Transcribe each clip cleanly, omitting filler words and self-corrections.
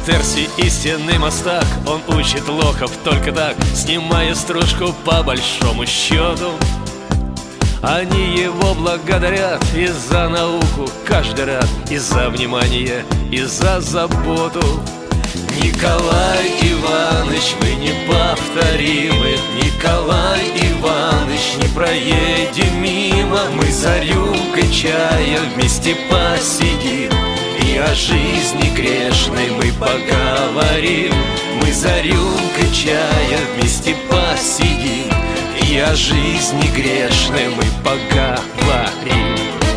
Терси истинный мастак, он учит лохов только так, снимая стружку по большому счету. Они его благодарят и за науку каждый рад, и за внимание, и за заботу. Николай Иваныч, вы неповторимы, Николай Иваныч, не проедем мимо. Мы за рюмкой чая вместе посидим, и о жизни грешной мы поговорим. Мы за рюмкой чая вместе посидим, и о жизни грешной мы поговорим.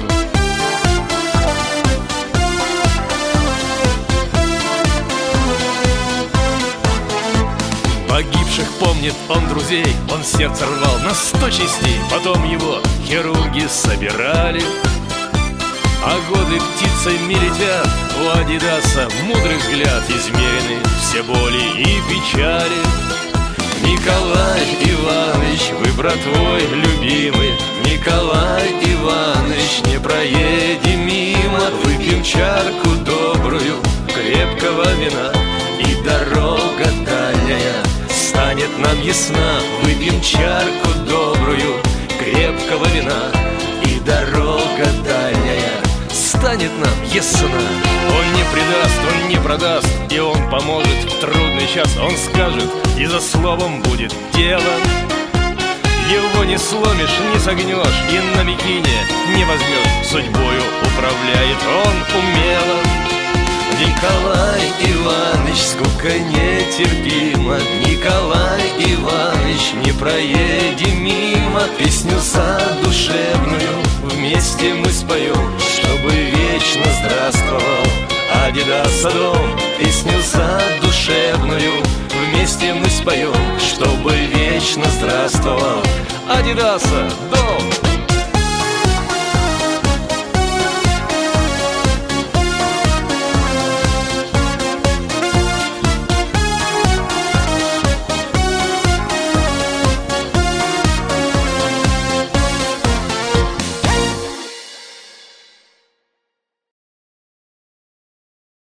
Погибших помнит он друзей, он сердце рвал на 100 частей. Потом его хирурги собирали, а годы птицами летят. У Адидаса мудрый взгляд, измерены все боли и печали. Николай Иваныч, вы, брат твой любимый, Николай Иваныч, не проедем мимо. Выпьем чарку добрую крепкого вина, и дорога дальняя станет нам ясна. Выпьем чарку добрую крепкого вина, и дорога дальняя станет нам ясна. Он не предаст, он не продаст, и он поможет в трудный час. Он скажет, и за словом будет дело. Его не сломишь, не согнешь, и на Микине не возьмешь. Судьбою управляет он умело. Николай Иваныч, скука нетерпима, Николай Иваныч, не проедем мимо. Песню задушевную вместе мы споем, чтобы вечно здравствовал Адидаса дом. Песню задушевную вместе мы споем, чтобы вечно здравствовал Адидаса дом.